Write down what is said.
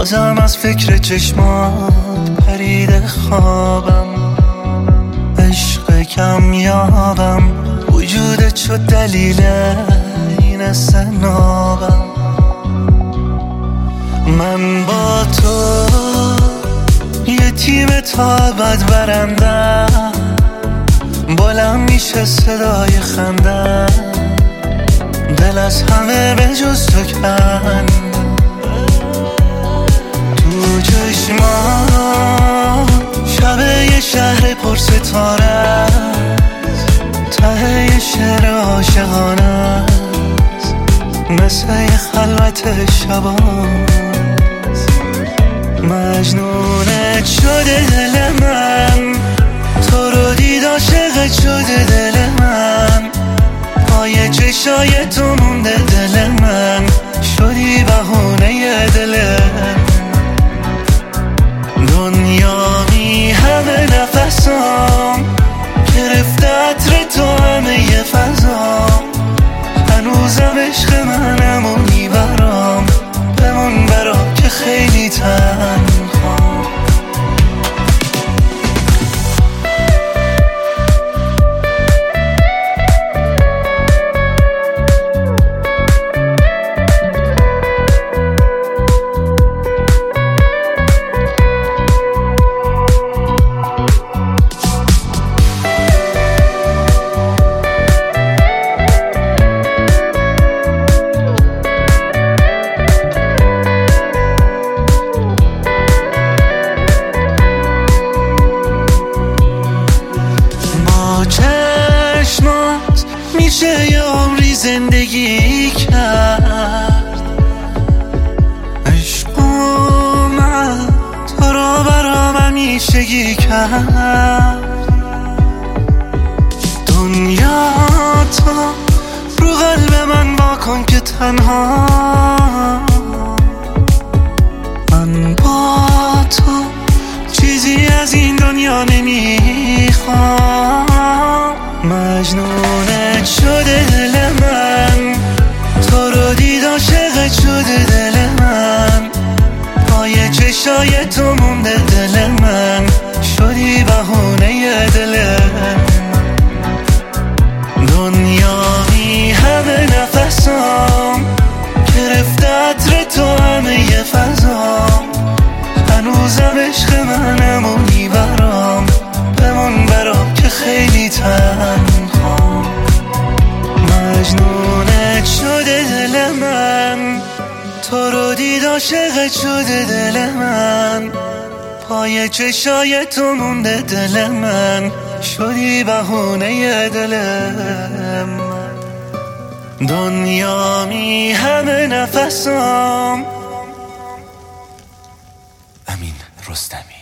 بازم از فکر چشمات پریده خوابم، عشق کم یابم، وجودت شد دلیل این استنابم. من با تو یه تیم تا ابد برندم، بلند میشه صدای خندم، دل از همه به جز تو کن. تو چشما شب یه شهر پر ستاره است، ته یه شعر عاشقانه است، مثل یه خلوت شباست. مجنونت شده دل من، تو رو دید عاشقت شده دل من، پای چشای تو مونده دل من، شدی بهونه دلم. دنیا می همه نفسام، گرفته عطر تو همه ی فضام، هنوزم عشق منمونی برام، بمون برام که خیلی تنهام. چشمات میشه یه عمری زندگی کرد، عشق اومد تو رو برام همیشگی کرد. دنیا تو رو قلب من واکن که تنها، من با تو چیزی از این دنیا نمیخوام. مجنونت شده دل من، تو رو دید عاشقت شده دل من، پای چشای تو مونده دل من، شدی بهونه دلم. دنیا می همه نفسام، گرفته عطر تو همه ی فضام، هنوزم عشق منمونی برام، بمون برام که خیلی تنهام. مجنونت شده دل من، تو رو دید عاشقت شده دل من، پای چشای تو مونده دل من، شدی بهونه دلم. دنیا می همه نفسام. امین رستمی.